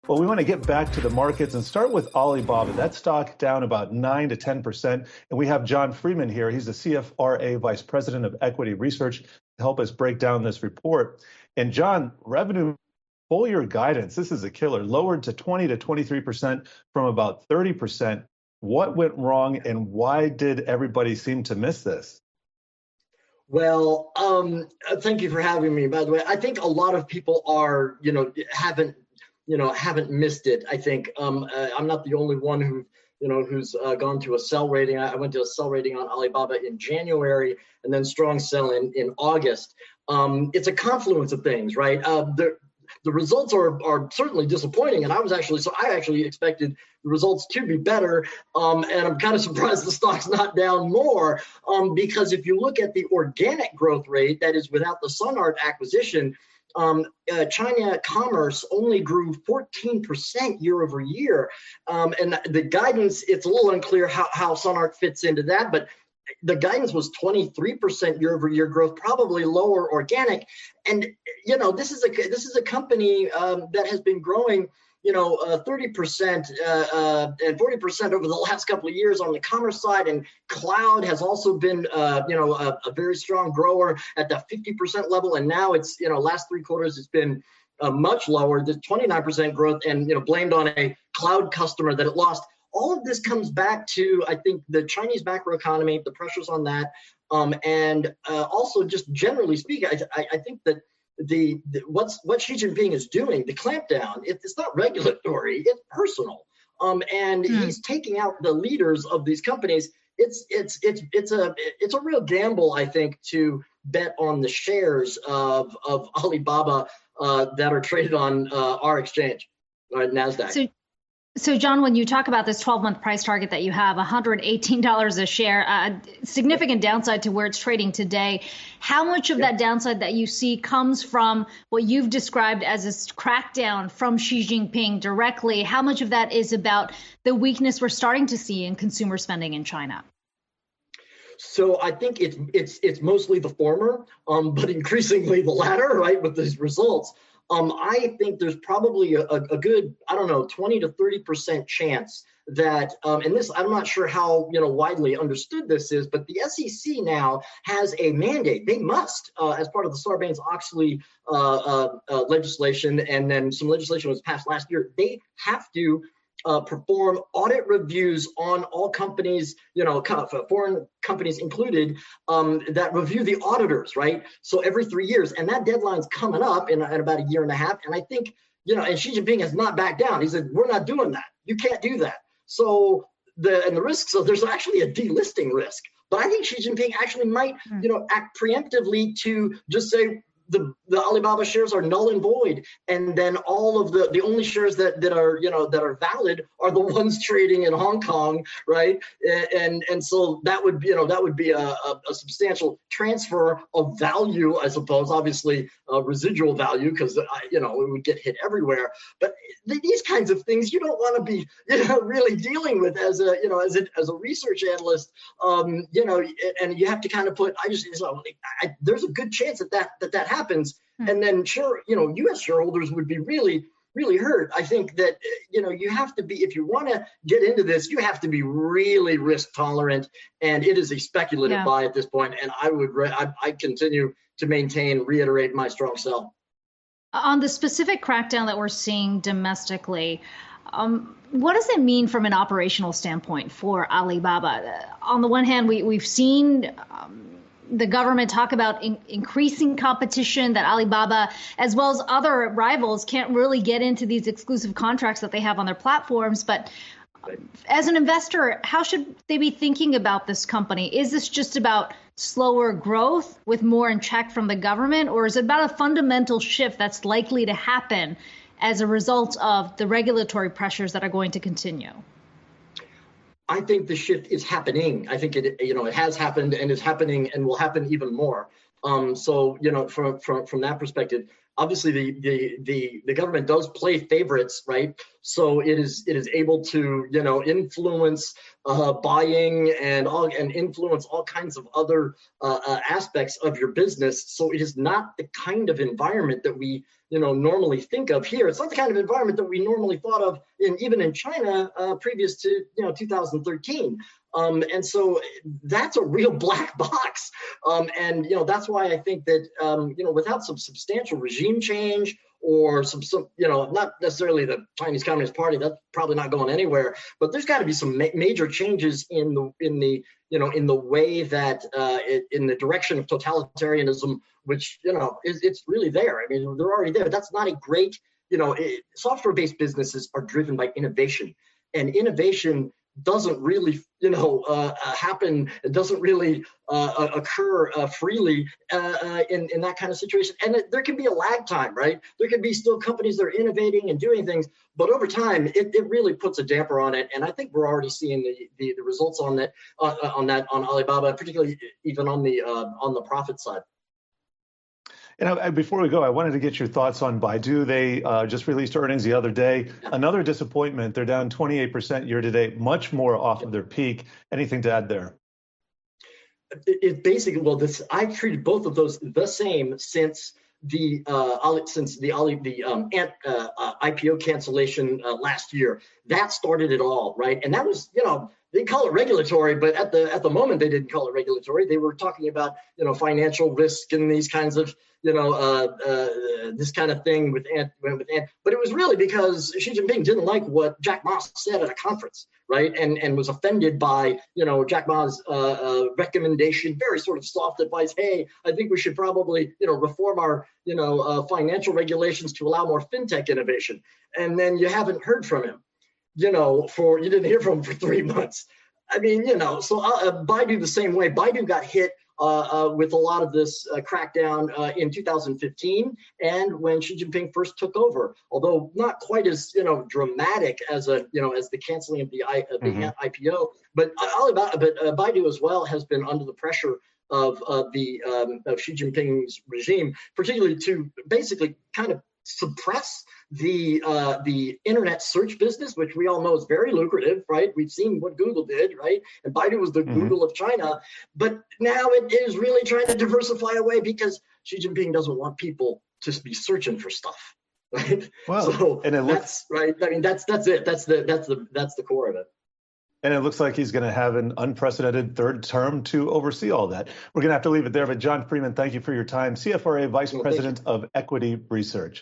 Well, we want to get back to the markets and start with Alibaba. That stock down about 9 to 10%. And we have John Freeman here. He's the CFRA Vice President of Equity Research to help us break down this report. And John, revenue full year guidance, this is a killer, lowered to 20 to 23% from about 30%. What went wrong and why did everybody seem to miss this? Well, thank you for having me, by the way. I think a lot of people are, haven't missed it. I think I'm not the only one who's gone to a sell rating. I went to a sell rating on Alibaba in January and then strong sell in August. It's a confluence of things, right? The results are certainly disappointing, and I actually expected the results to be better, and I'm kind of surprised the stock's not down more, because if you look at the organic growth rate, that is without the SunArt acquisition, China commerce only grew 14% year over year, and the guidance, it's a little unclear how SunArt fits into that, but the guidance was 23% year over year growth, probably lower organic. And, this is a company that has been growing, 30% and 40% over the last couple of years on the commerce side. And cloud has also been, a very strong grower at the 50% level. And now it's, last 3 quarters, it's been much lower, the 29% growth, and, blamed on a cloud customer that it lost. All of this comes back to, I think, the Chinese macroeconomy, the pressures on that, and also just generally speaking, I think that what Xi Jinping is doing, the clampdown, it's not regulatory, it's personal, and he's taking out the leaders of these companies. It's a real gamble, I think, to bet on the shares of Alibaba that are traded on our exchange, NASDAQ. So, John, when you talk about this 12-month price target that you have, $118 a share, significant downside to where it's trading today, how much of that downside that you see comes from what you've described as a crackdown from Xi Jinping directly? How much of that is about the weakness we're starting to see in consumer spending in China? So I think it's mostly the former, but increasingly the latter, right, with these results. I think there's probably a good, 20 to 30% chance that, and this, I'm not sure how, widely understood this is, but the SEC now has a mandate. They must, as part of the Sarbanes-Oxley legislation, and then some legislation was passed last year, they have to perform audit reviews on all companies, foreign companies included, that review the auditors, right? So every 3 years, and that deadline's coming up in about a year and a half. And I think, and Xi Jinping has not backed down. He said, we're not doing that. You can't do that. So the risk, so there's actually a delisting risk. But I think Xi Jinping actually might, act preemptively to just say, the Alibaba shares are null and void, and then all of the only shares that are valid are the ones trading in Hong Kong, right? And so that would be a substantial transfer of value, I suppose. Obviously, residual value, because it would get hit everywhere. But these kinds of things you don't want to be really dealing with as a research analyst, and you have to kind of put. There's a good chance that happens, and then U.S. shareholders would be really, really hurt. I think that you have to be, if you want to get into this, you have to be really risk tolerant, and it is a speculative buy at this point. And I continue to reiterate my strong sell. On the specific crackdown that we're seeing domestically, what does it mean from an operational standpoint for Alibaba? On the one hand, we've seen the government talk about increasing competition, that Alibaba, as well as other rivals, can't really get into these exclusive contracts that they have on their platforms. But as an investor, how should they be thinking about this company? Is this just about slower growth with more in check from the government, or is it about a fundamental shift that's likely to happen as a result of the regulatory pressures that are going to continue? I think the shift is happening. I think it has happened and is happening and will happen even more. So from that perspective, obviously the government does play favorites, right? So it is able to influence buying and influence all kinds of other aspects of your business. So it is not the kind of environment that we normally think of here. It's not the kind of environment that we normally thought of even in China previous to 2013. And so that's a real black box. And that's why I think that without some substantial regime change or some not necessarily the Chinese Communist Party, that's probably not going anywhere, but there's got to be some major changes in the way that in the direction of totalitarianism, which it's really there. I mean, they're already there. That's not a great software-based businesses are driven by innovation, and innovation doesn't really happen. It doesn't really occur freely in that kind of situation. And there can be a lag time, right? There can be still companies that are innovating and doing things, but over time it really puts a damper on it. And I think we're already seeing the results on that on Alibaba, particularly even on the profit side. And before we go, I wanted to get your thoughts on Baidu. They just released earnings the other day. Another disappointment. They're down 28% year to date, much more off of their peak. Anything to add there? It basically, I've treated both of those the same since the IPO cancellation last year. That started it all, right? And that was, they call it regulatory, but at the moment they didn't call it regulatory. They were talking about financial risk and these kinds of this kind of thing with Ant. But it was really because Xi Jinping didn't like what Jack Ma said at a conference, right? And was offended by Jack Ma's recommendation, very sort of soft advice. Hey, I think we should probably reform our financial regulations to allow more fintech innovation. And then you haven't heard from him. You didn't hear from him for 3 months. I mean, so Baidu the same way. Baidu got hit with a lot of this crackdown in 2015, and when Xi Jinping first took over, although not quite as dramatic as as the canceling of the IPO. But Baidu as well has been under the pressure of Xi Jinping's regime, particularly to basically kind of suppress the internet search business, which we all know is very lucrative, right? We've seen what Google did, right? And Baidu was the Google of China, but now it is really trying to diversify away because Xi Jinping doesn't want people to be searching for stuff, right? Well, so and that's right. I mean, that's it. That's the core of it. And it looks like he's going to have an unprecedented third term to oversee all that. We're going to have to leave it there. But John Freeman, thank you for your time. CFRA Vice President of Equity Research.